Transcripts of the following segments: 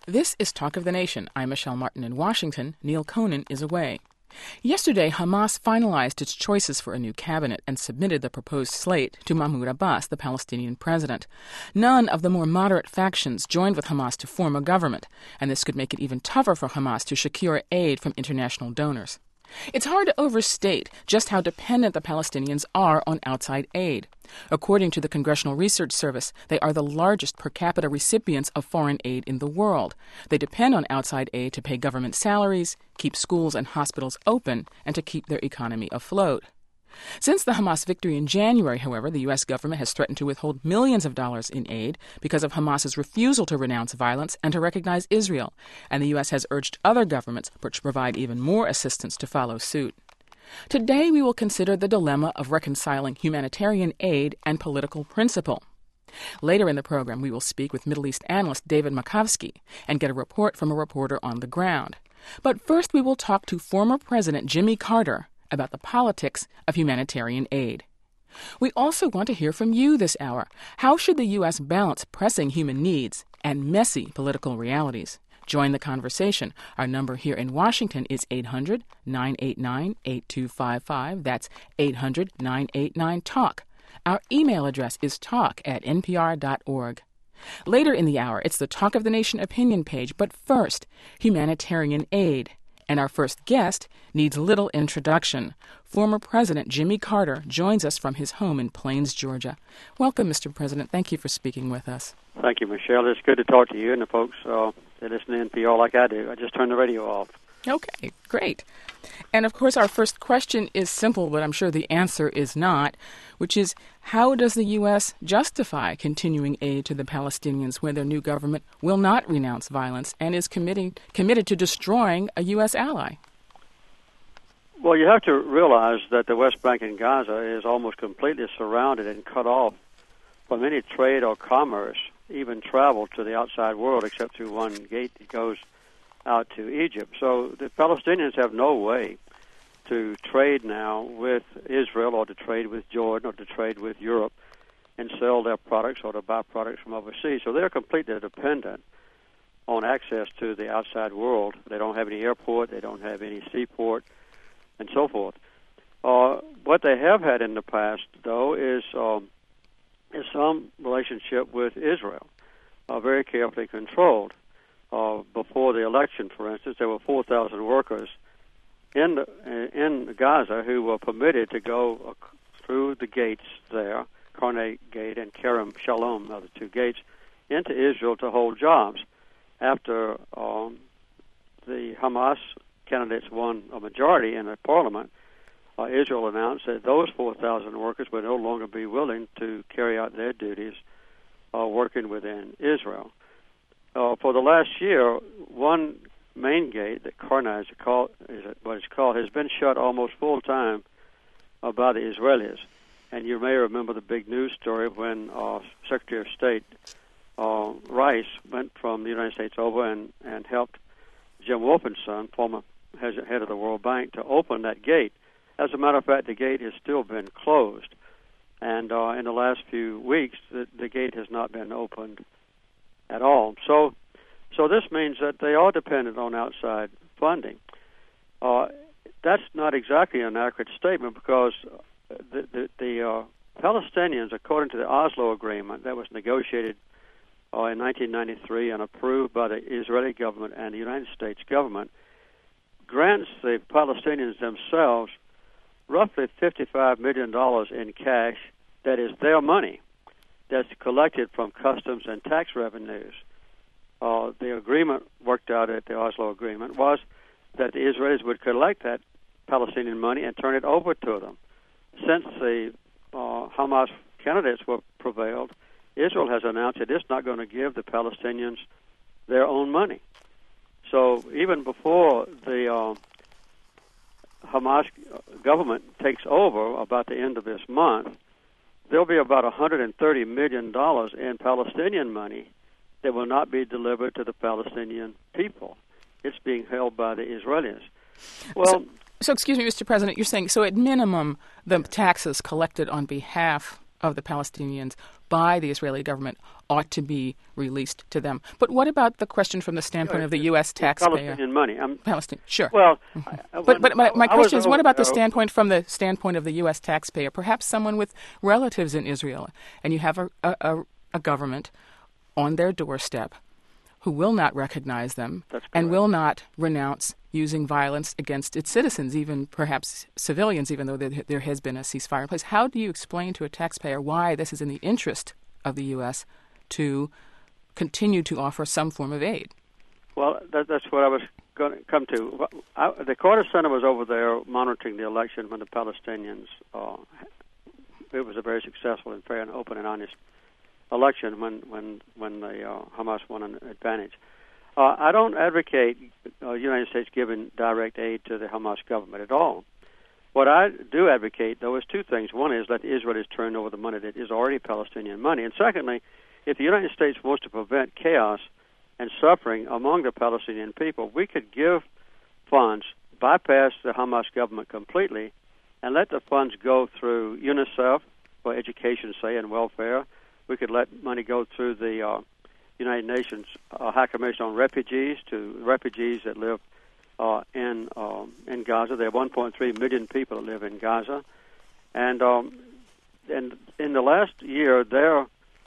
This is Talk of the Nation. I'm Michelle Martin in Washington. Neil Conan is away. Yesterday, Hamas finalized its choices for a new cabinet and submitted the proposed slate to Mahmoud Abbas, the Palestinian president. None of the more moderate factions joined with Hamas to form a government, and this could make it even tougher for Hamas to secure aid from international donors. It's hard to overstate just how dependent the Palestinians are on outside aid. According to the Congressional Research Service, they are the largest per capita recipients of foreign aid in the world. They depend on outside aid to pay government salaries, keep schools and hospitals open, and to keep their economy afloat. Since the Hamas victory in January, however, the U.S. government has threatened to withhold millions of dollars in aid because of Hamas's refusal to renounce violence and to recognize Israel, and the U.S. has urged other governments to provide even more assistance to follow suit. Today, we will consider the dilemma of reconciling humanitarian aid and political principle. Later in the program, we will speak with Middle East analyst David Makovsky and get a report from a reporter on the ground. But first, we will talk to former President Jimmy Carter about the politics of humanitarian aid. We also want to hear from you this hour. How should the U.S. balance pressing human needs and messy political realities? Join the conversation. Our number here in Washington is 800-989-8255. That's 800-989-TALK. Our email address is talk@npr.org. Later in the hour, it's the Talk of the Nation opinion page, but first, humanitarian aid. And our first guest needs little introduction. Former President Jimmy Carter joins us from his home in Plains, Georgia. Welcome, Mr. President. Thank you for speaking with us. Thank you, Michelle. It's good to talk to you and the folks that listen to NPR like I do. I just turned the radio off. Okay, great. And of course, our first question is simple, but I'm sure the answer is not, which is, how does the U.S. justify continuing aid to the Palestinians when their new government will not renounce violence and is committed to destroying a U.S. ally? Well, you have to realize that the West Bank and Gaza is almost completely surrounded and cut off from any trade or commerce, even travel to the outside world, except through one gate that goes out to Egypt. So the Palestinians have no way to trade now with Israel or to trade with Jordan or to trade with Europe and sell their products or to buy products from overseas. So they're completely dependent on access to the outside world. They don't have any airport, they don't have any seaport, and so forth. What they have had in the past, though, is some relationship with Israel, very carefully controlled. Before the election, for instance, there were 4,000 workers in Gaza who were permitted to go through the gates there, Karnei Gate and Kerem Shalom, are the two gates, into Israel to hold jobs. After the Hamas candidates won a majority in the parliament, Israel announced that those 4,000 workers would no longer be willing to carry out their duties working within Israel. For the last year, one main gate, that Karnei is what it's called, has been shut almost full time by the Israelis. And you may remember the big news story when Secretary of State Rice went from the United States over and helped Jim Wolfensohn, former head of the World Bank, to open that gate. As a matter of fact, the gate has still been closed. And in the last few weeks, the gate has not been opened at all. So this means that they are dependent on outside funding. That's not exactly an accurate statement because the Palestinians, according to the Oslo Agreement that was negotiated in 1993 and approved by the Israeli government and the United States government, grants the Palestinians themselves roughly $55 million in cash that is their money, that's collected from customs and tax revenues. The agreement worked out at the Oslo Agreement was that the Israelis would collect that Palestinian money and turn it over to them. Since the Hamas candidates were prevailed, Israel has announced that it's not going to give the Palestinians their own money. So even before the Hamas government takes over about the end of this month, there'll be about $130 million in Palestinian money that will not be delivered to the Palestinian people. It's being held by the Israelis. So excuse me, Mr. President, you're saying, so at minimum, the taxes collected on behalf of the Palestinians by the Israeli government ought to be released to them. But what about the question from the standpoint of the U.S. taxpayer? Palestinian money. Palestine, sure. Well, but my question is, what about the standpoint from the standpoint of the U.S. taxpayer? Perhaps someone with relatives in Israel, and you have a government on their doorstep who will not recognize them and will not renounce using violence against its citizens, even perhaps civilians, even though there has been a ceasefire in place. How do you explain to a taxpayer why this is in the interest of the U.S. to continue to offer some form of aid? Well, that's what I was going to come to. The Carter Center was over there monitoring the election when the Palestinians, it was a very successful and fair and open and honest election when the Hamas won an advantage. I don't advocate the United States giving direct aid to the Hamas government at all. What I do advocate, though, is two things. One is let the Israelis turn over the money that is already Palestinian money. And secondly, if the United States wants to prevent chaos and suffering among the Palestinian people, we could give funds, bypass the Hamas government completely, and let the funds go through UNICEF for education, say, and welfare. We could let money go through the United Nations High Commission on Refugees to refugees that live in Gaza. There are 1.3 million people that live in Gaza, and in the last year, their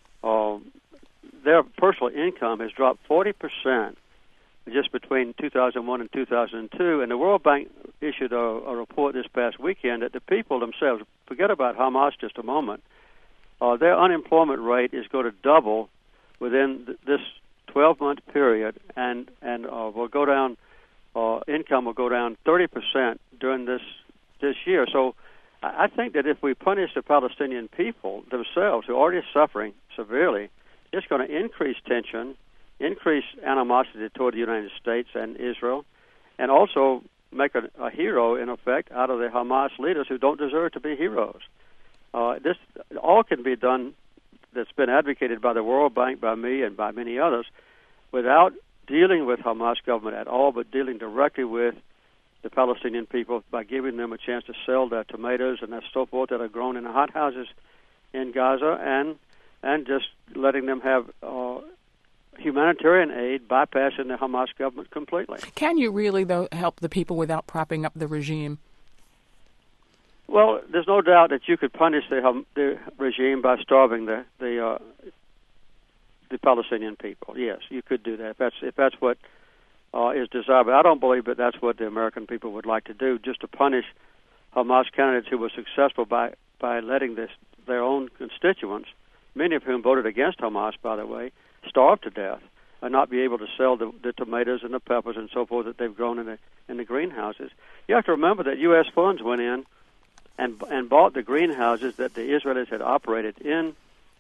personal income has dropped 40% just between 2001 and 2002. And the World Bank issued a report this past weekend that the people themselves, forget about Hamas just a moment, their unemployment rate is going to double within this 12-month period, and will go down. Income will go down 30% during this year. So I think that if we punish the Palestinian people themselves, who are already suffering severely, it's going to increase tension, increase animosity toward the United States and Israel, and also make a hero, in effect, out of the Hamas leaders who don't deserve to be heroes. This all can be done, that's been advocated by the World Bank, by me, and by many others, without dealing with Hamas government at all, but dealing directly with the Palestinian people by giving them a chance to sell their tomatoes and so forth that are grown in the hothouses in Gaza, and just letting them have humanitarian aid, bypassing the Hamas government completely. Can you really, though, help the people without propping up the regime? Well, there's no doubt that you could punish the regime by starving the Palestinian people. Yes, you could do that if that's what is desirable. I don't believe that that's what the American people would like to do, just to punish Hamas candidates who were successful by letting their own constituents, many of whom voted against Hamas, by the way, starve to death and not be able to sell the tomatoes and the peppers and so forth that they've grown in the greenhouses. You have to remember that U.S. funds went in and bought the greenhouses that the Israelis had operated in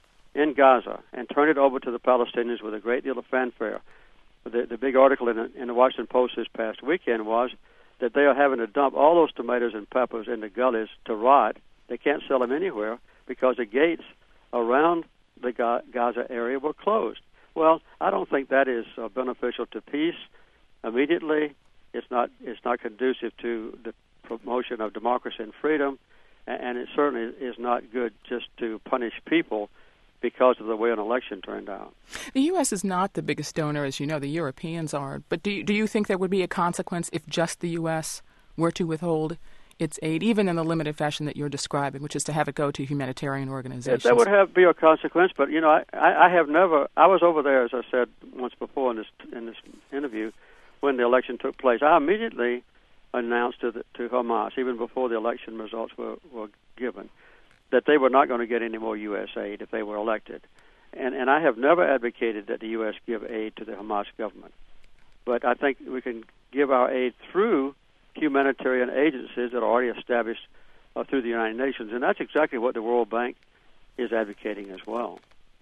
Gaza and turned it over to the Palestinians with a great deal of fanfare. The big article in the Washington Post this past weekend was that they are having to dump all those tomatoes and peppers in the gullies to rot. They can't sell them anywhere because the gates around the Gaza area were closed. Well, I don't think that is beneficial to peace immediately. It's not conducive to the promotion of democracy and freedom, and it certainly is not good just to punish people because of the way an election turned out. The U.S. is not the biggest donor, as you know. The Europeans are. But do you think there would be a consequence if just the U.S. were to withhold its aid, even in the limited fashion that you're describing, which is to have it go to humanitarian organizations? That would be a consequence, but, I have never... I was over there, as I said once before in this interview, when the election took place. I immediately announced to Hamas, even before the election results were given, that they were not going to get any more U.S. aid if they were elected. And I have never advocated that the U.S. give aid to the Hamas government. But I think we can give our aid through humanitarian agencies that are already established through the United Nations. And that's exactly what the World Bank is advocating as well.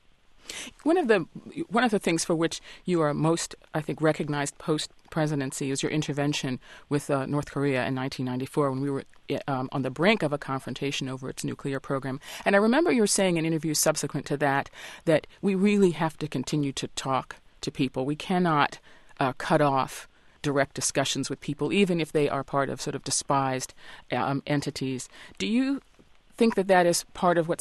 One of the things for which you are most, I think, recognized post-presidency is your intervention with North Korea in 1994 when we were on the brink of a confrontation over its nuclear program. And I remember you saying in interviews subsequent to that we really have to continue to talk to people. We cannot cut off direct discussions with people, even if they are part of sort of despised entities. Do you think that is part of what's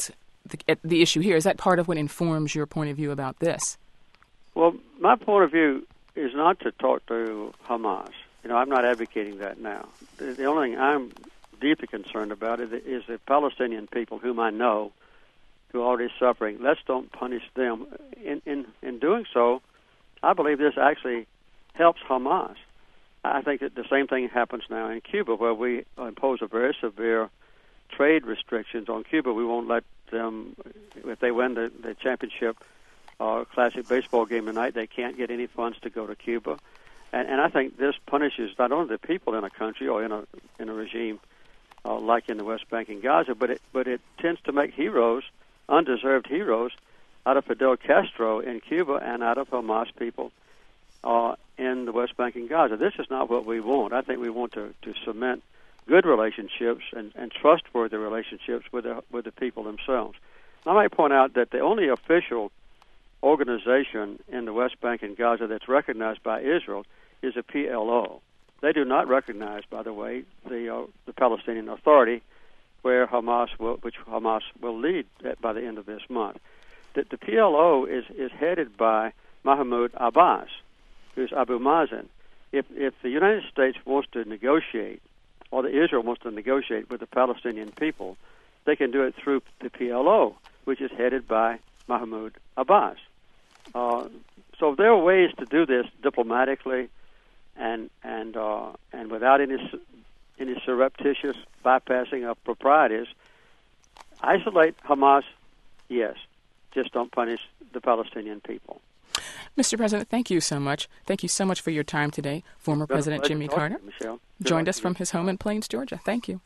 the issue here? Is that part of what informs your point of view about this? Well, my point of view is not to talk to Hamas. I'm not advocating that now. The only thing I'm deeply concerned about is the Palestinian people whom I know who are already suffering. Let's don't punish them. In doing so, I believe this actually helps Hamas. I think that the same thing happens now in Cuba, where we impose a very severe trade restrictions on Cuba. We won't let them, if they win the championship classic baseball game tonight, they can't get any funds to go to Cuba. And I think this punishes not only the people in a country or in a regime like in the West Bank and Gaza, but it tends to make heroes, undeserved heroes, out of Fidel Castro in Cuba and out of Hamas people in the West Bank and Gaza. This is not what we want. I think we want to cement good relationships and trustworthy relationships with the people themselves. I might point out that the only official organization in the West Bank and Gaza that's recognized by Israel is the PLO. They do not recognize, by the way, the Palestinian Authority, which Hamas will lead by the end of this month. The PLO is headed by Mahmoud Abbas, who's Abu Mazen. If the United States wants to negotiate, or Israel wants to negotiate with the Palestinian people, they can do it through the PLO, which is headed by Mahmoud Abbas. So there are ways to do this diplomatically and without any surreptitious bypassing of proprieties. Isolate Hamas, yes. Just don't punish the Palestinian people. Mr. President, thank you so much. Thank you so much for your time today. Former President Jimmy Carter joined us from his home in Plains, Georgia. Thank you.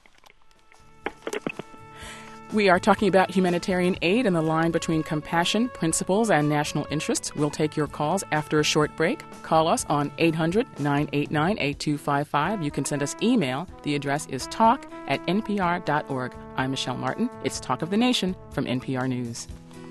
We are talking about humanitarian aid and the line between compassion, principles, and national interests. We'll take your calls after a short break. Call us on 800-989-8255. You can send us email. The address is talk@npr.org. I'm Michelle Martin. It's Talk of the Nation from NPR News.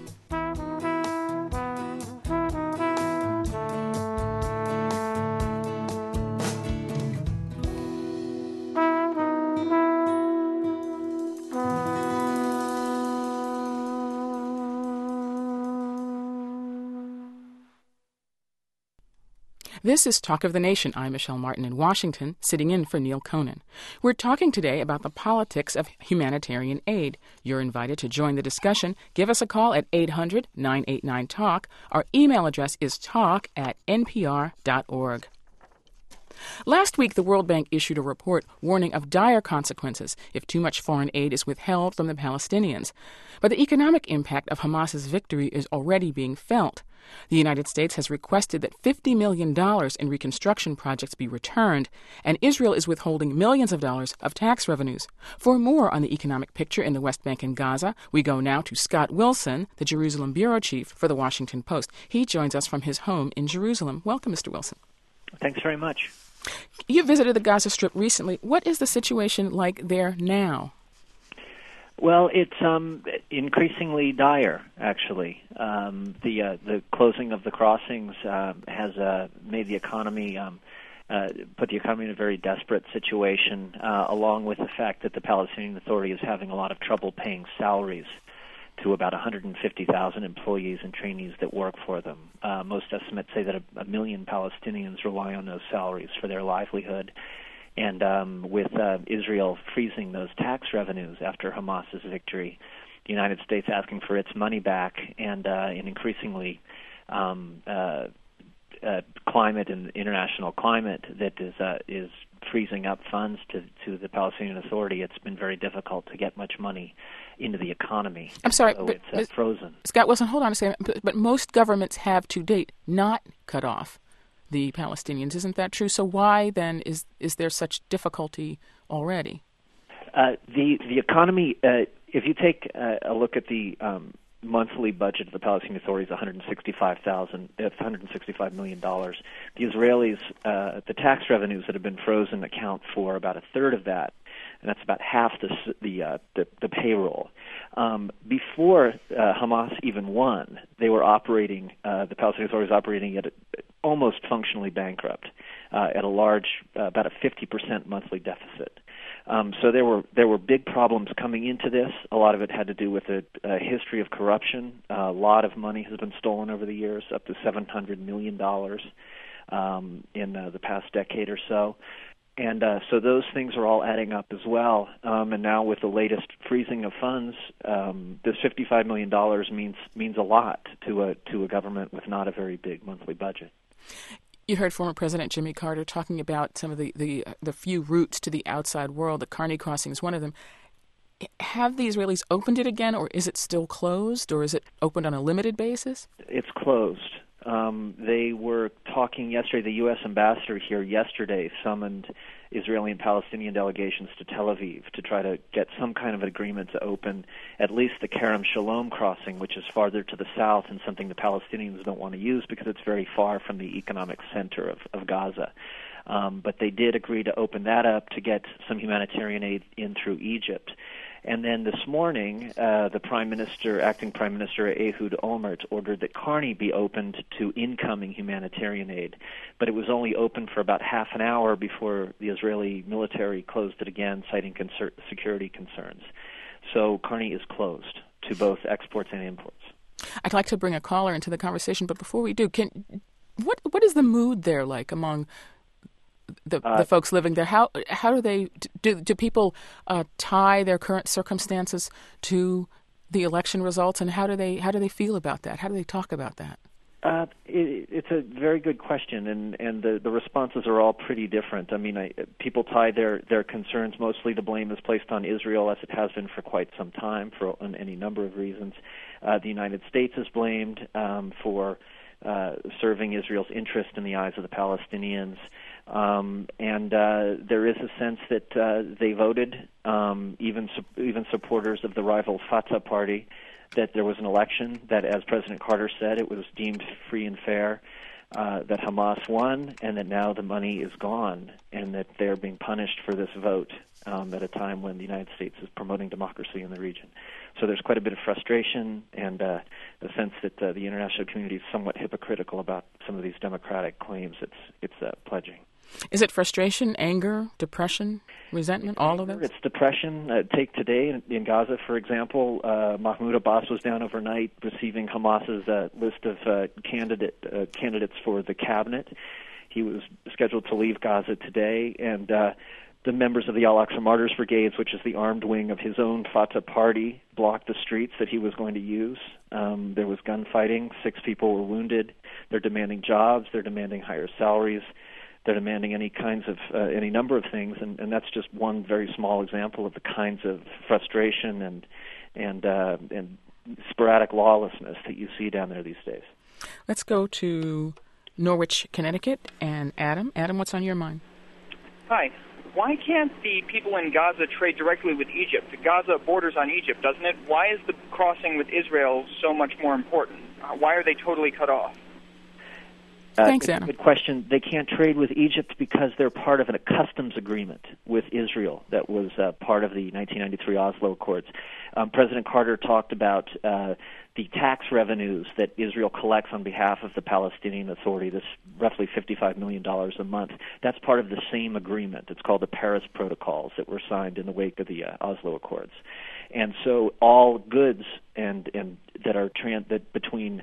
This is Talk of the Nation. I'm Michelle Martin in Washington, sitting in for Neil Conan. We're talking today about the politics of humanitarian aid. You're invited to join the discussion. Give us a call at 800-989-TALK. Our email address is talk@npr.org. Last week, the World Bank issued a report warning of dire consequences if too much foreign aid is withheld from the Palestinians. But the economic impact of Hamas's victory is already being felt. The United States has requested that $50 million in reconstruction projects be returned, and Israel is withholding millions of dollars of tax revenues. For more on the economic picture in the West Bank and Gaza, we go now to Scott Wilson, the Jerusalem bureau chief for the Washington Post. He joins us from his home in Jerusalem. Welcome, Mr. Wilson. Thanks very much. You visited the Gaza Strip recently. What is the situation like there now? Well, it's increasingly dire, actually. The closing of the crossings has made the economy, put the economy in a very desperate situation, along with the fact that the Palestinian Authority is having a lot of trouble paying salaries to about 150,000 employees and trainees that work for them. Most estimates say that a million Palestinians rely on those salaries for their livelihood. And with Israel freezing those tax revenues after Hamas's victory, the United States asking for its money back, and an increasingly climate and international climate that is freezing up funds to the Palestinian Authority, it's been very difficult to get much money into the economy. I'm sorry, so but it's frozen. Scott Wilson, hold on a second. But most governments have to date not cut off the Palestinians. Isn't that true? So why then is there such difficulty already? The economy, if you take a look at the monthly budget of the Palestinian Authority is $165 million. The Israelis, the tax revenues that have been frozen account for about a third of that, and that's about half the payroll. Before Hamas even won, they were operating. The Palestinian Authority was operating at almost functionally bankrupt, at a large, about a 50% monthly deficit. So there were big problems coming into this. A lot of it had to do with a history of corruption. A lot of money has been stolen over the years, up to $700 million in the past decade or so. And so those things are all adding up as well. And now with the latest freezing of funds, this $55 million means a lot to a government with not a very big monthly budget. You heard former President Jimmy Carter talking about some of the few routes to the outside world. The Kearney Crossing is one of them. Have the Israelis opened it again, or is it still closed, or is it opened on a limited basis? It's closed. They were talking yesterday. The U.S. ambassador here yesterday summoned Israeli and Palestinian delegations to Tel Aviv to try to get some kind of agreement to open at least the Kerem Shalom crossing, which is farther to the south and something the Palestinians don't want to use because it's very far from the economic center of Gaza. But they did agree to open that up to get some humanitarian aid in through Egypt. And then this morning, the acting Prime Minister Ehud Olmert ordered that Kearney be opened to incoming humanitarian aid. But it was only open for about half an hour before the Israeli military closed it again, citing security concerns. So Kearney is closed to both exports and imports. I'd like to bring a caller into the conversation, but before we do, what is the mood there like among the folks living there? How do people tie their current circumstances to the election results, and how do they feel about that? How do they talk about that? It's a very good question, and the responses are all pretty different. I mean, people tie their concerns. Mostly the blame is placed on Israel, as it has been for quite some time, for any number of reasons. The United States is blamed for serving Israel's interest in the eyes of the Palestinians. And there is a sense that they voted, even supporters of the rival Fatah party, that there was an election, that, as President Carter said, it was deemed free and fair, that Hamas won, and that now the money is gone, and that they're being punished for this vote at a time when the United States is promoting democracy in the region. So there's quite a bit of frustration and the sense that the international community is somewhat hypocritical about some of these democratic claims it's pledging. Is it frustration, anger, depression, resentment, all of it? It's depression. Take today in Gaza, for example. Mahmoud Abbas was down overnight receiving Hamas's list of candidates for the cabinet. He was scheduled to leave Gaza today, and the members of the Al-Aqsa Martyrs Brigades, which is the armed wing of his own Fatah party, blocked the streets that he was going to use. There was gunfighting. 6 people were wounded. They're demanding jobs. They're demanding higher salaries. They're demanding any number of things, and that's just one very small example of the kinds of frustration and sporadic lawlessness that you see down there these days. Let's go to Norwich, Connecticut, and Adam. Adam, what's on your mind? Hi. Why can't the people in Gaza trade directly with Egypt? Gaza borders on Egypt, doesn't it? Why is the crossing with Israel so much more important? Why are they totally cut off? Thanks, Adam. Good question. They can't trade with Egypt because they're part of a customs agreement with Israel that was part of the 1993 Oslo Accords. President Carter talked about the tax revenues that Israel collects on behalf of the Palestinian Authority, this roughly $55 million a month. That's part of the same agreement. It's called the Paris Protocols that were signed in the wake of the Oslo Accords. And so all goods and that are that between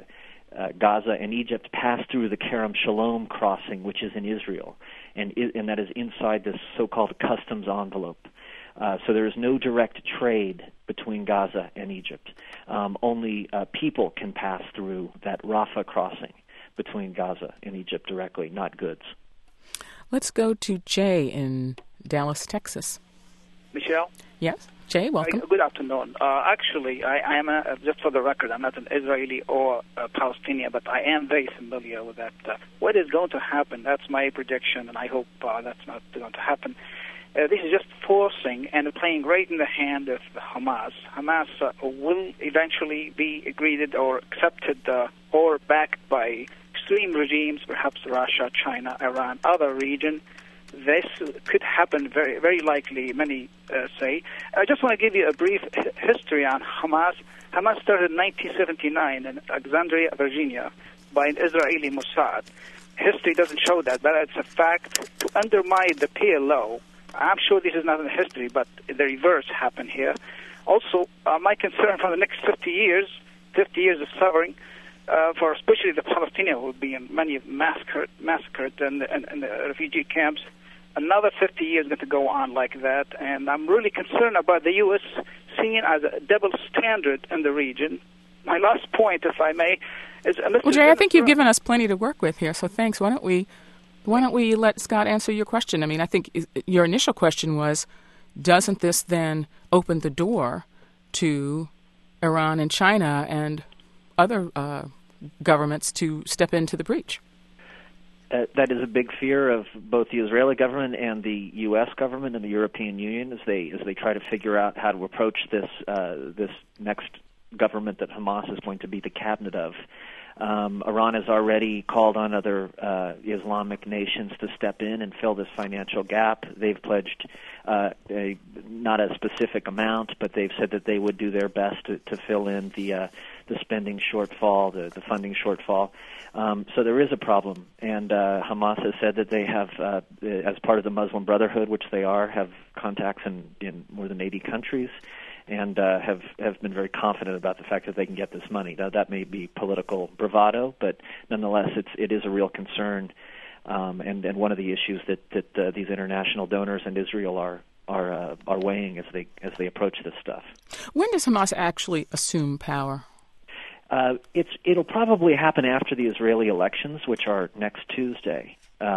Gaza and Egypt pass through the Kerem Shalom crossing, which is in Israel, and that is inside this so-called customs envelope. So there is no direct trade between Gaza and Egypt. Only people can pass through that Rafah crossing between Gaza and Egypt directly, not goods. Let's go to Jay in Dallas, Texas. Michelle? Yes. Jay, welcome. Good afternoon. Actually, I am, just for the record, I'm not an Israeli or a Palestinian, but I am very familiar with that. What is going to happen, that's my prediction, and I hope that's not going to happen. This is just forcing and playing right in the hand of Hamas. Hamas will eventually be agreed or accepted or backed by extreme regimes, perhaps Russia, China, Iran, other region. This could happen very, very likely, many say. I just want to give you a brief history on Hamas. Hamas started in 1979 in Alexandria, Virginia, by an Israeli Mossad. History doesn't show that, but it's a fact. To undermine the PLO, I'm sure this is not in history, but the reverse happened here. Also, my concern for the next 50 years of suffering, for especially the Palestinians who will be many massacred in the refugee camps. Another 50 years going to go on like that, and I'm really concerned about the U.S. seen as a double standard in the region. My last point, if I may, is... Well, Jay, I think you've given us plenty to work with here, so thanks. Why don't we let Scott answer your question? I mean, I think your initial question was, doesn't this then open the door to Iran and China and other governments to step into the breach? That is a big fear of both the Israeli government and the U.S. government and the European Union as they try to figure out how to approach this next government that Hamas is going to be the cabinet of. Iran has already called on other Islamic nations to step in and fill this financial gap. They've pledged not a specific amount, but they've said that they would do their best to fill in the spending shortfall, the funding shortfall. So there is a problem, and Hamas has said that they have, as part of the Muslim Brotherhood, which they are, have contacts in more than 80 countries, and have been very confident about the fact that they can get this money. Now, that may be political bravado, but nonetheless, it is a real concern, and one of the issues that these international donors and Israel are weighing as they approach this stuff. When does Hamas actually assume power? It'll probably happen after the Israeli elections, which are next Tuesday.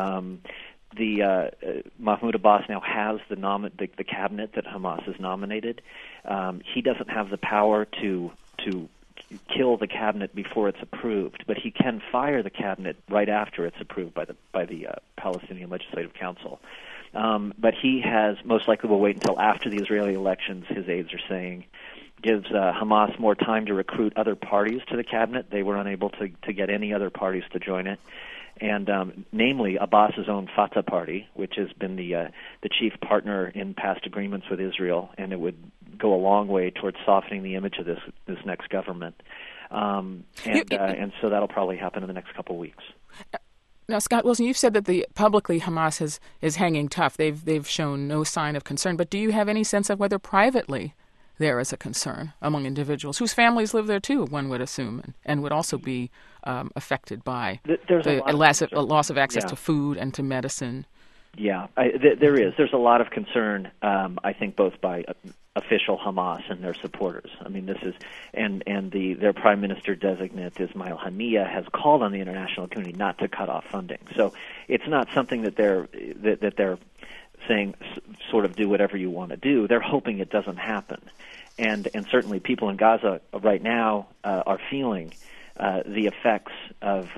Mahmoud Abbas now has the cabinet that Hamas has nominated. He doesn't have the power to kill the cabinet before it's approved, but he can fire the cabinet right after it's approved by the Palestinian Legislative Council. But he most likely will wait until after the Israeli elections, his aides are saying, gives Hamas more time to recruit other parties to the cabinet. They were unable to get any other parties to join it. And namely Abbas's own Fatah party, which has been the chief partner in past agreements with Israel, and it would go a long way towards softening the image of this next government. And so that'll probably happen in the next couple of weeks. Now, Scott Wilson, you've said that publicly Hamas is hanging tough. They've shown no sign of concern. But do you have any sense of whether privately there is a concern among individuals whose families live there too, one would assume, and would also be affected by the loss of access to food and to medicine? Yeah, there is. There's a lot of concern, I think, both by official Hamas and their supporters. I mean, this is, and their prime minister designate, Ismail Haniyeh, has called on the international community not to cut off funding. So it's not something that they're saying sort of do whatever you want to do. They're hoping it doesn't happen. And certainly people in Gaza right now are feeling the effects of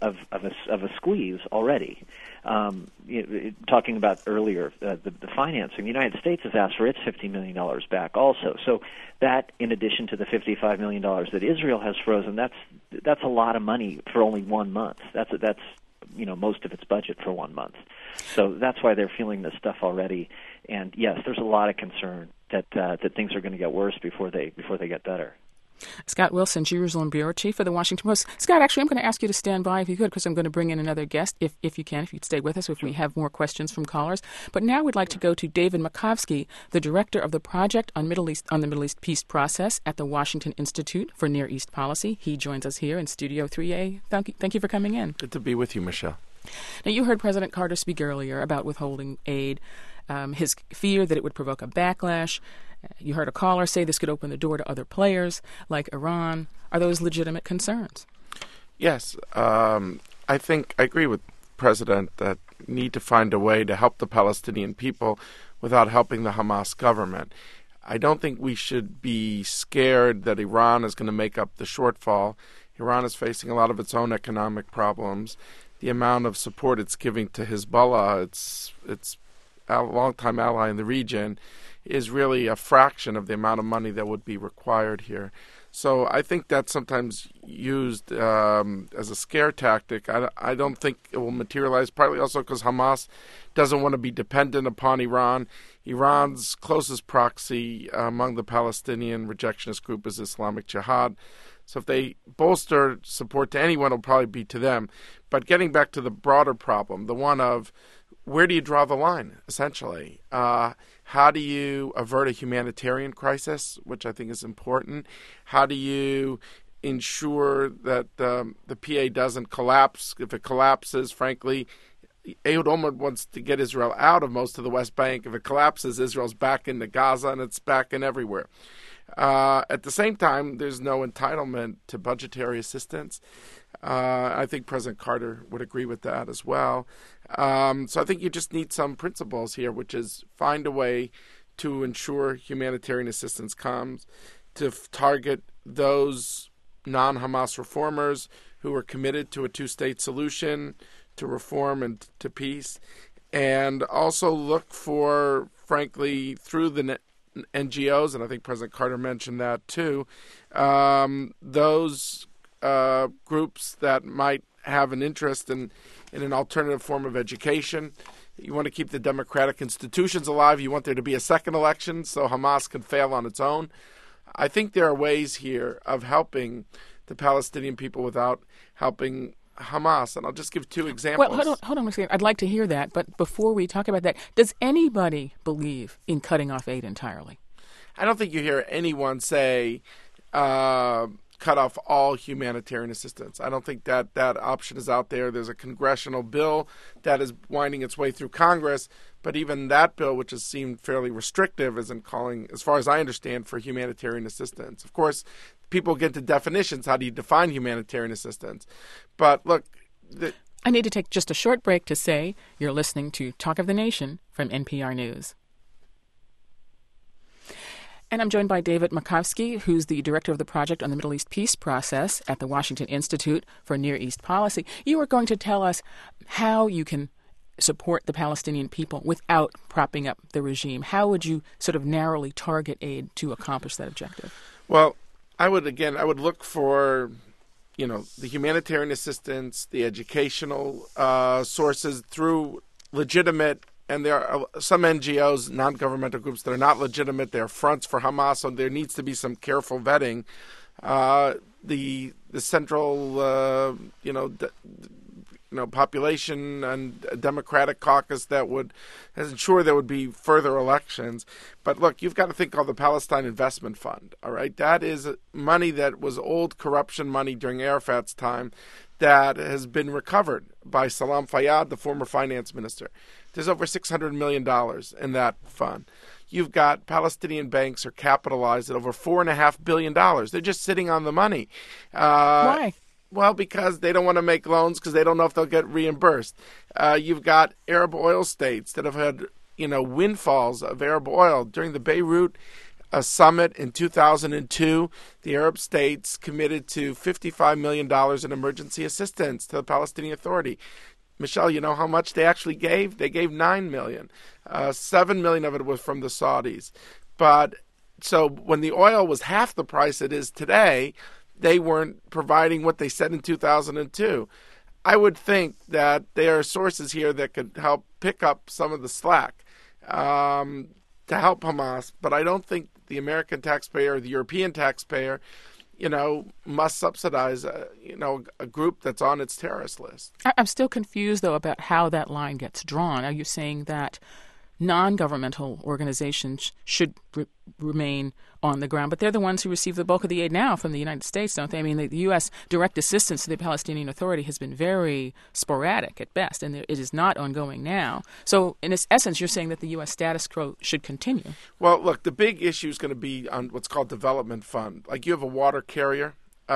a squeeze already. Talking about earlier the financing, the United States has asked for its $50 million back also. So that, in addition to the $55 million that Israel has frozen, that's a lot of money for only 1 month. That's most of its budget for 1 month. So that's why they're feeling this stuff already. And yes, there's a lot of concern that things are going to get worse before they get better. Scott Wilson, Jerusalem Bureau Chief for the Washington Post. Scott, actually, I'm going to ask you to stand by if you could, because I'm going to bring in another guest, if you could stay with us if we have more questions from callers. But now we'd like to go to David Makovsky, the director of the Project on the Middle East Peace Process at the Washington Institute for Near East Policy. He joins us here in Studio 3A. Thank you for coming in. Good to be with you, Michelle. Now, you heard President Carter speak earlier about withholding aid, his fear that it would provoke a backlash. You heard a caller say this could open the door to other players like Iran. Are those legitimate concerns? Yes. I think I agree with President that need to find a way to help the Palestinian people without helping the Hamas government. I don't think we should be scared that Iran is going to make up the shortfall. Iran is facing a lot of its own economic problems. The amount of support it's giving to Hezbollah, its a longtime ally in the region, is really a fraction of the amount of money that would be required here. So I think that's sometimes used as a scare tactic. I don't think it will materialize, partly also because Hamas doesn't want to be dependent upon Iran. Iran's closest proxy among the Palestinian rejectionist group is Islamic Jihad. So if they bolster support to anyone, it'll probably be to them. But getting back to the broader problem, the one of where do you draw the line, essentially? How do you avert a humanitarian crisis, which I think is important? How do you ensure that the PA doesn't collapse? If it collapses, frankly, Ehud Olmert wants to get Israel out of most of the West Bank. If it collapses, Israel's back into Gaza, and it's back in everywhere. At the same time, there's no entitlement to budgetary assistance. I think President Carter would agree with that as well. So I think you just need some principles here, which is find a way to ensure humanitarian assistance comes, to target those non-Hamas reformers who are committed to a two-state solution, to reform and to peace, and also look for, frankly, through the NGOs, and I think President Carter mentioned that too, those groups that might have an interest in an alternative form of education. You want to keep the democratic institutions alive. You want there to be a second election so Hamas can fail on its own. I think there are ways here of helping the Palestinian people without helping Hamas, and I'll just give two examples. Well, hold on a second. I'd like to hear that, but before we talk about that, does anybody believe in cutting off aid entirely? I don't think you hear anyone say cut off all humanitarian assistance. I don't think that option is out there. There's a congressional bill that is winding its way through Congress, but even that bill, which has seemed fairly restrictive, isn't calling, as far as I understand, for humanitarian assistance. Of course, people get to definitions. How do you define humanitarian assistance? But look, I need to take just a short break to say you're listening to Talk of the Nation from NPR News. And I'm joined by David Markovsky, who's the director of the Project on the Middle East Peace Process at the Washington Institute for Near East Policy. You were going to tell us how you can support the Palestinian people without propping up the regime. How would you sort of narrowly target aid to accomplish that objective? Well, I would look for, the humanitarian assistance, the educational sources through legitimate, and there are some NGOs, non-governmental groups that are not legitimate. They're fronts for Hamas, so there needs to be some careful vetting. The central, population and Democratic caucus that would ensure there would be further elections. But look, you've got to think of the Palestine Investment Fund, all right? That is money that was old corruption money during Arafat's time that has been recovered by Salam Fayyad, the former finance minister. There's over $600 million in that fund. You've got Palestinian banks are capitalized at over $4.5 billion. They're just sitting on the money. Why? Well, because they don't want to make loans because they don't know if they'll get reimbursed. You've got Arab oil states that have had, windfalls of Arab oil. During the Beirut summit in 2002, the Arab states committed to $55 million in emergency assistance to the Palestinian Authority. Michelle, you know how much they actually gave? They gave $9 million. $7 million of it was from the Saudis. But so when the oil was half the price it is today, they weren't providing what they said in 2002. I would think that there are sources here that could help pick up some of the slack to help Hamas, but I don't think the American taxpayer or the European taxpayer, must subsidize, a group that's on its terrorist list. I'm still confused, though, about how that line gets drawn. Are you saying that non-governmental organizations should remain on the ground, but they're the ones who receive the bulk of the aid now from the United States, don't they? I mean, the U.S. direct assistance to the Palestinian Authority has been very sporadic at best, and it is not ongoing now. So, in essence, you're saying that the U.S. status quo should continue. Well, look, the big issue is going to be on what's called development fund. Like you have a water carrier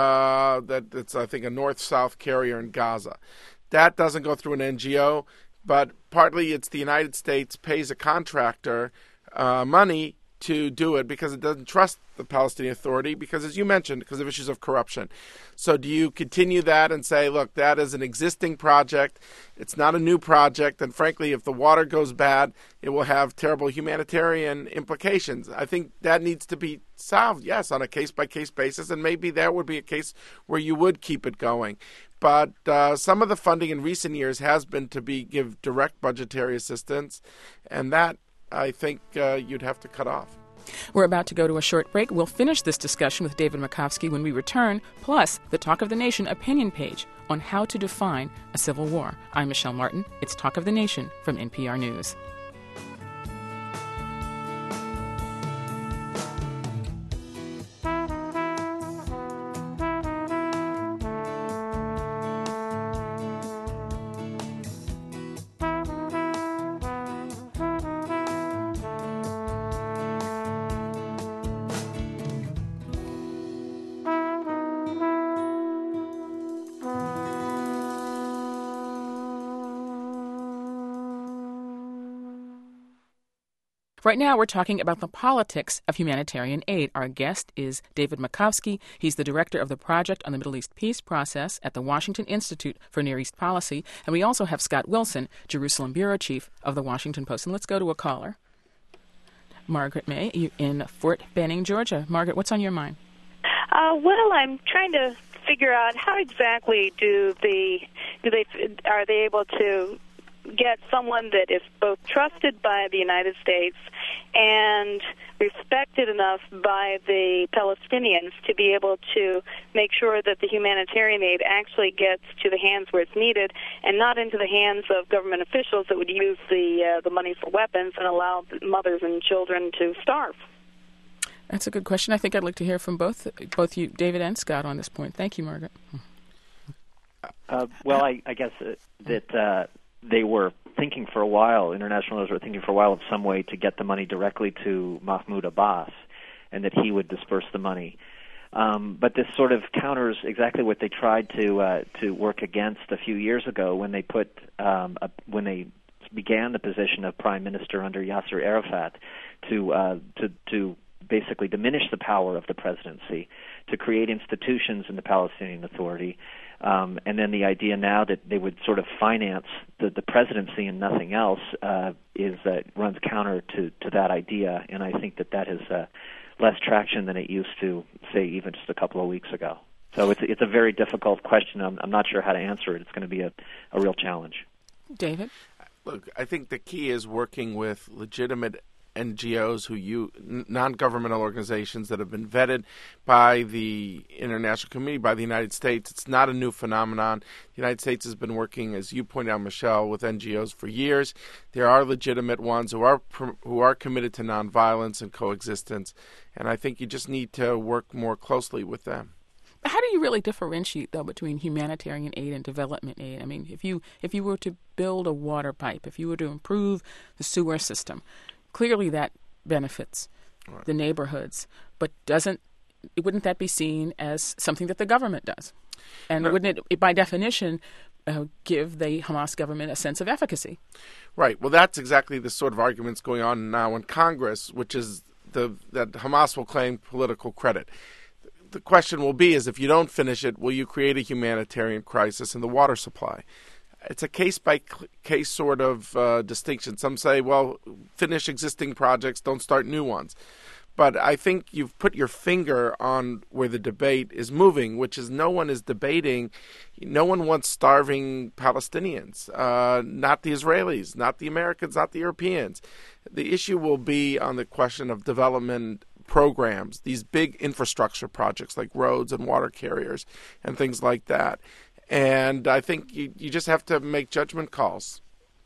that's, I think, a north-south carrier in Gaza. That doesn't go through an NGO, but partly it's the United States pays a contractor money to do it because it doesn't trust the Palestinian Authority because, as you mentioned, because of issues of corruption. So do you continue that and say, look, that is an existing project, it's not a new project, and frankly, if the water goes bad, it will have terrible humanitarian implications. I think that needs to be solved, yes, on a case-by-case basis, and maybe there would be a case where you would keep it going. But some of the funding in recent years has been to give direct budgetary assistance, and that I think you'd have to cut off. We're about to go to a short break. We'll finish this discussion with David Makovsky when we return, plus the Talk of the Nation opinion page on how to define a civil war. I'm Michelle Martin. It's Talk of the Nation from NPR News. Right now, we're talking about the politics of humanitarian aid. Our guest is David Makovsky. He's the director of the Project on the Middle East Peace Process at the Washington Institute for Near East Policy. And we also have Scott Wilson, Jerusalem bureau chief of the Washington Post. And let's go to a caller. Margaret May in Fort Benning, Georgia. Margaret, what's on your mind? Well, I'm trying to figure out how exactly are they able to get someone that is both trusted by the United States and respected enough by the Palestinians to be able to make sure that the humanitarian aid actually gets to the hands where it's needed and not into the hands of government officials that would use the money for weapons and allow mothers and children to starve. That's a good question. I think I'd like to hear from both you, David and Scott, on this point. Thank you, Margaret. Well, I guess that they were thinking for a while, international leaders were thinking for a while of some way to get the money directly to Mahmoud Abbas and that he would disperse the money. But this sort of counters exactly what they tried to work against a few years ago when they when they began the position of prime minister under Yasser Arafat to basically diminish the power of the presidency, to create institutions in the Palestinian Authority. And then the idea now that they would sort of finance the presidency and nothing else runs counter to that idea, and I think that has less traction than it used to, say, even just a couple of weeks ago. So it's a very difficult question. I'm not sure how to answer it. It's going to be a real challenge. David? Look, I think the key is working with legitimate NGOs, non-governmental organizations that have been vetted by the international community, by the United States. It's not a new phenomenon. The United States has been working, as you pointed out, Michelle, with NGOs for years. There are legitimate ones who are committed to nonviolence and coexistence, and I think you just need to work more closely with them. How do you really differentiate, though, between humanitarian aid and development aid? I mean, if you were to build a water pipe, if you were to improve the sewer system, clearly that benefits the neighborhoods, but wouldn't that be seen as something that the government does? And wouldn't it, by definition, give the Hamas government a sense of efficacy? Right. Well, that's exactly the sort of arguments going on now in Congress, which is that Hamas will claim political credit. The question will be is if you don't finish it, will you create a humanitarian crisis in the water supply? It's a case-by-case sort of distinction. Some say, well, finish existing projects, don't start new ones. But I think you've put your finger on where the debate is moving, which is no one is debating. No one wants starving Palestinians, not the Israelis, not the Americans, not the Europeans. The issue will be on the question of development programs, these big infrastructure projects like roads and water carriers and things like that. And I think you just have to make judgment calls.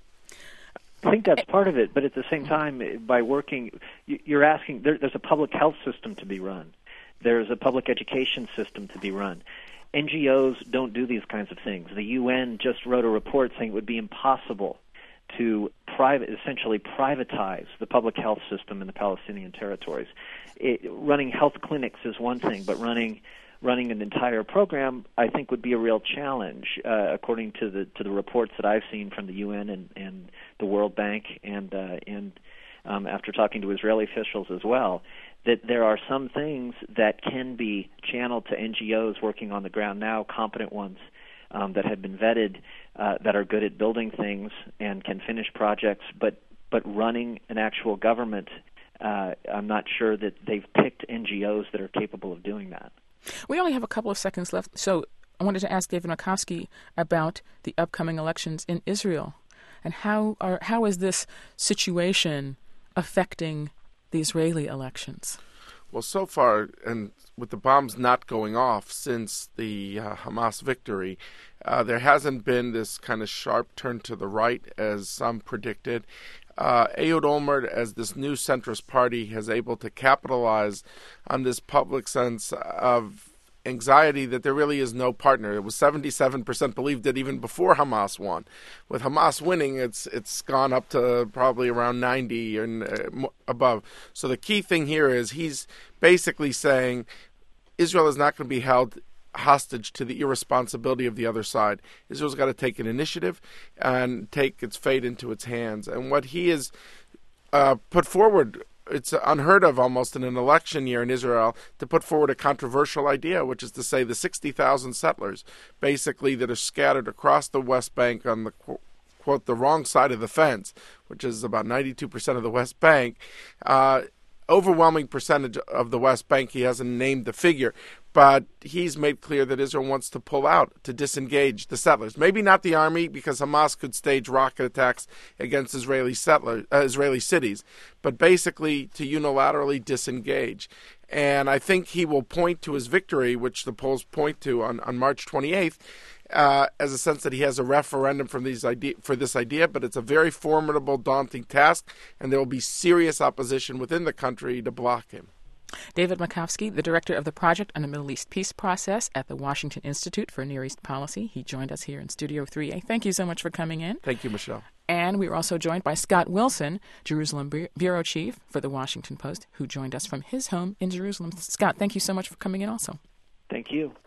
I think that's part of it, but at the same time, by working, you're asking, there's a public health system to be run. There's a public education system to be run. NGOs don't do these kinds of things. The UN just wrote a report saying it would be impossible to essentially privatize the public health system in the Palestinian territories. Running health clinics is one thing, but running an entire program, I think, would be a real challenge, according to the reports that I've seen from the UN and the World Bank, and after talking to Israeli officials as well, that there are some things that can be channeled to NGOs working on the ground now, competent ones that have been vetted, that are good at building things and can finish projects, but running an actual government, I'm not sure that they've picked NGOs that are capable of doing that. We only have a couple of seconds left, so I wanted to ask David Makovsky about the upcoming elections in Israel, and how is this situation affecting the Israeli elections? Well, so far, and with the bombs not going off since the Hamas victory, there hasn't been this kind of sharp turn to the right as some predicted. Ehud Olmert, as this new centrist party, has able to capitalize on this public sense of anxiety that there really is no partner. It was 77% believed it even before Hamas won. With Hamas winning, it's gone up to probably around 90 and above. So the key thing here is he's basically saying Israel is not going to be held hostage to the irresponsibility of the other side. Israel's got to take an initiative and take its fate into its hands. And what he has put forward, it's unheard of almost in an election year in Israel to put forward a controversial idea, which is to say the 60,000 settlers basically that are scattered across the West Bank on the, quote, the wrong side of the fence, which is about 92% of the West Bank, overwhelming percentage of the West Bank. He hasn't named the figure, but he's made clear that Israel wants to pull out, to disengage the settlers. Maybe not the army, because Hamas could stage rocket attacks against Israeli cities, but basically to unilaterally disengage. And I think he will point to his victory, which the polls point to on March 28th, as a sense that he has a referendum for this idea, but it's a very formidable, daunting task, and there will be serious opposition within the country to block him. David Makovsky, the director of the Project on the Middle East Peace Process at the Washington Institute for Near East Policy. He joined us here in Studio 3A. Thank you so much for coming in. Thank you, Michelle. And we were also joined by Scott Wilson, Jerusalem bureau chief for the Washington Post, who joined us from his home in Jerusalem. Scott, thank you so much for coming in also. Thank you.